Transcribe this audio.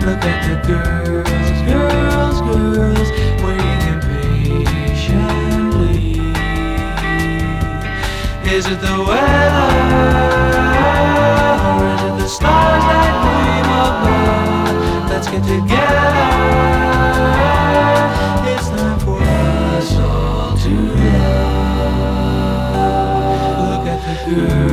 Look at the girls, girls, girls, waiting impatiently. Is it the weather, or is it the stars that gleam above? Let's get together, it's time for us all to love. Look at the girls.